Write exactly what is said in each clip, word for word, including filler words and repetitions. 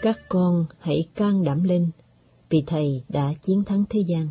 Các con hãy can đảm lên, vì Thầy đã chiến thắng thế gian.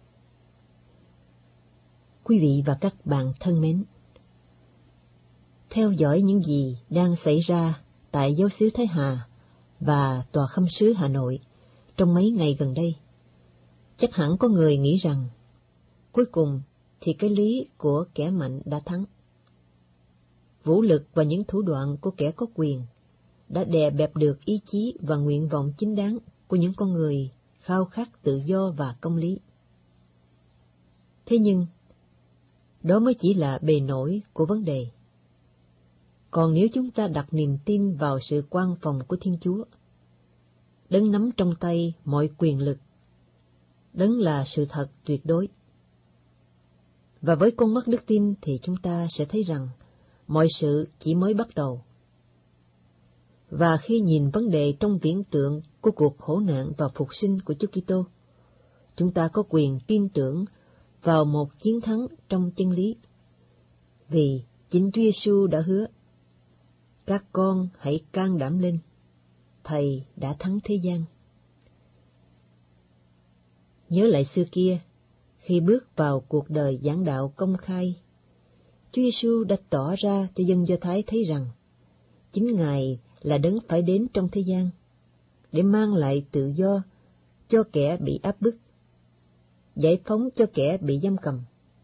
Quý vị và các bạn thân mến, theo dõi những gì đang xảy ra tại giáo xứ Thái Hà và Tòa Khâm sứ Hà Nội trong mấy ngày gần đây, chắc hẳn có người nghĩ rằng cuối cùng thì cái lý của kẻ mạnh đã thắng. Vũ lực và những thủ đoạn của kẻ có quyền đã đè bẹp được ý chí và nguyện vọng chính đáng của những con người khao khát tự do và công lý. Thế nhưng, đó mới chỉ là bề nổi của vấn đề. Còn nếu chúng ta đặt niềm tin vào sự quan phòng của Thiên Chúa, Đấng nắm trong tay mọi quyền lực, Đấng là sự thật tuyệt đối. Và với con mắt đức tin thì chúng ta sẽ thấy rằng mọi sự chỉ mới bắt đầu. Và khi nhìn vấn đề trong viễn tượng của cuộc khổ nạn và phục sinh của Chúa Kitô, chúng ta có quyền tin tưởng vào một chiến thắng trong chân lý. Vì chính Chúa Giêsu đã hứa: các con hãy can đảm lên, Thầy đã thắng thế gian. Nhớ lại xưa kia, khi bước vào cuộc đời giảng đạo công khai, Chúa Giêsu đã tỏ ra cho dân Do Thái thấy rằng chính Ngài là Đấng phải đến trong thế gian để mang lại tự do cho kẻ bị áp bức, giải phóng cho kẻ bị giam cầm.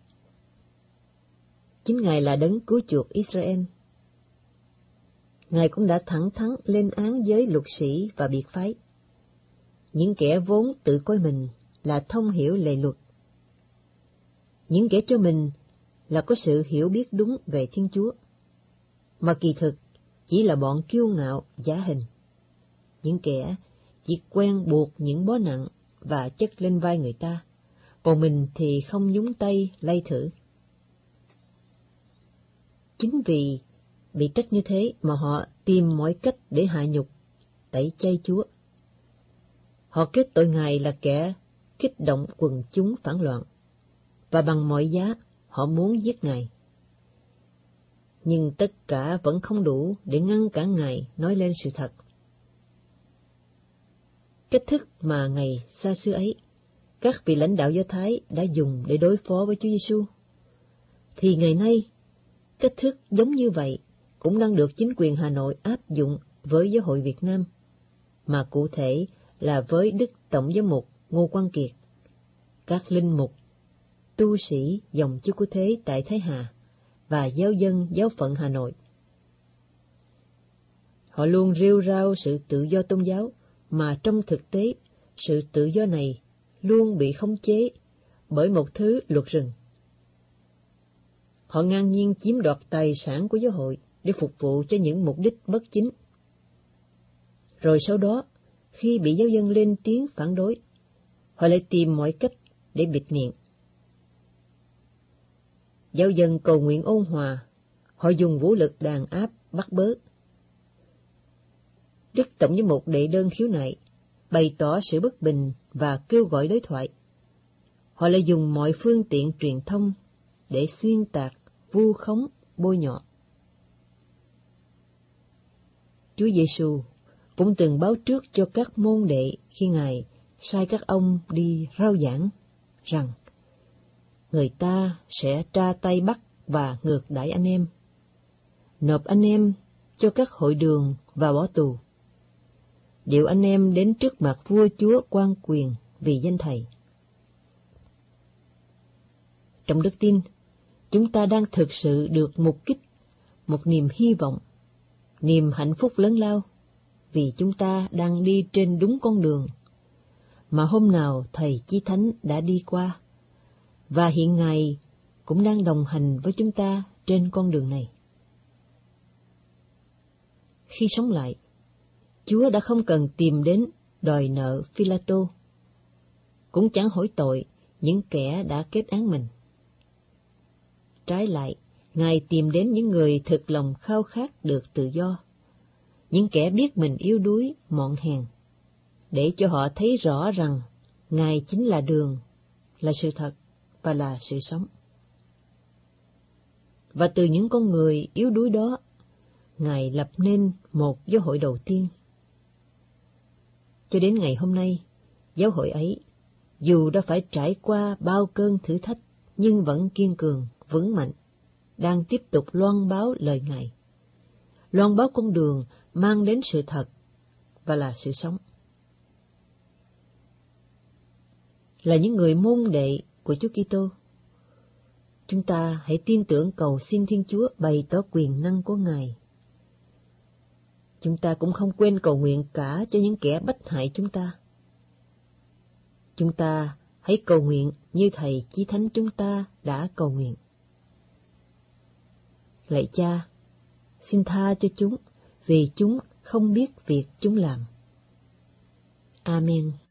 Chính Ngài là Đấng cứu chuộc Israel. Ngài cũng đã thẳng thắn lên án giới luật sĩ và biệt phái, những kẻ vốn tự coi mình là thông hiểu lề luật, những kẻ cho mình là có sự hiểu biết đúng về Thiên Chúa, mà kỳ thực chỉ là bọn kiêu ngạo giả hình, những kẻ chỉ quen buộc những bó nặng và chất lên vai người ta, còn mình thì không nhúng tay lay thử. Chính vì bị trách như thế mà họ tìm mọi cách để hạ nhục, tẩy chay Chúa. Họ kết tội Ngài là kẻ kích động quần chúng phản loạn, và bằng mọi giá họ muốn giết Ngài. Nhưng tất cả vẫn không đủ để ngăn cản Ngài nói lên sự thật. Cách thức mà ngày xa xưa ấy, các vị lãnh đạo Do Thái đã dùng để đối phó với Chúa Giêsu, thì ngày nay, cách thức giống như vậy cũng đang được chính quyền Hà Nội áp dụng với Giáo hội Việt Nam, mà cụ thể là với Đức Tổng giám mục Ngô Quang Kiệt, các linh mục, tu sĩ dòng Chúa Cứu Thế tại Thái Hà và giáo dân giáo phận Hà Nội. Họ luôn rêu rao sự tự do tôn giáo, mà trong thực tế, sự tự do này luôn bị khống chế bởi một thứ luật rừng. Họ ngang nhiên chiếm đoạt tài sản của giáo hội để phục vụ cho những mục đích bất chính. Rồi sau đó, khi bị giáo dân lên tiếng phản đối, họ lại tìm mọi cách để bịt miệng. Giáo dân cầu nguyện ôn hòa, họ dùng vũ lực đàn áp, bắt bớ. Đức Tổng giám mục đệ đơn khiếu nại, bày tỏ sự bất bình và kêu gọi đối thoại. Họ lại dùng mọi phương tiện truyền thông để xuyên tạc, vu khống, bôi nhọ. Chúa Giêsu cũng từng báo trước cho các môn đệ khi Ngài sai các ông đi rao giảng rằng người ta sẽ tra tay bắt và ngược đãi anh em, nộp anh em cho các hội đường và bỏ tù, điệu anh em đến trước mặt vua chúa quan quyền vì danh Thầy. Trong đức tin, chúng ta đang thực sự được mục kích một niềm hy vọng, niềm hạnh phúc lớn lao, vì chúng ta đang đi trên đúng con đường mà hôm nào Thầy Chí Thánh đã đi qua, và hiện Ngài cũng đang đồng hành với chúng ta trên con đường này. Khi sống lại, Chúa đã không cần tìm đến đòi nợ Phi-la-tô, cũng chẳng hỏi tội những kẻ đã kết án mình. Trái lại, Ngài tìm đến những người thực lòng khao khát được tự do, những kẻ biết mình yếu đuối, mọn hèn, để cho họ thấy rõ rằng Ngài chính là đường, là sự thật và là sự sống. Và từ những con người yếu đuối đó, Ngài lập nên một giáo hội đầu tiên. cho đến ngày hôm nay, giáo hội ấy, dù đã phải trải qua bao cơn thử thách, nhưng vẫn kiên cường, vững mạnh, đang tiếp tục loan báo lời Ngài, loan báo con đường mang đến sự thật và là sự sống. Là những người môn đệ của Chúa Kitô, chúng ta hãy tin tưởng cầu xin Thiên Chúa bày tỏ quyền năng của Ngài. Chúng ta cũng không quên cầu nguyện cả cho những kẻ bách hại chúng ta. Chúng ta hãy cầu nguyện như Thầy Chí Thánh chúng ta đã cầu nguyện. Lạy Cha, xin tha cho chúng, vì chúng không biết việc chúng làm. Amen.